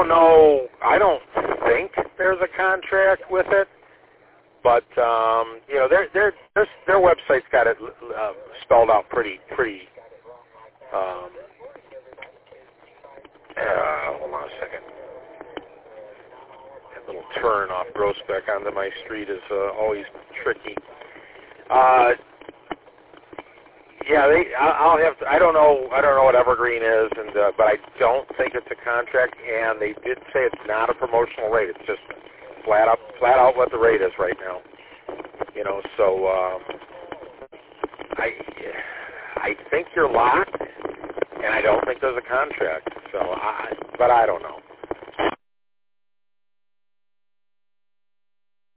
don't know. I don't think there's a contract with it, but you know, their website's got it spelled out pretty. Hold on a second. That little turn off Groesbeck onto my street is always tricky. Yeah, I'll have to, I don't know what Evergreen is, and but I don't think it's a contract. And they did say it's not a promotional rate. It's just flat out what the rate is right now. You know, so I think you're locked, and I don't think there's a contract. So, but I don't know.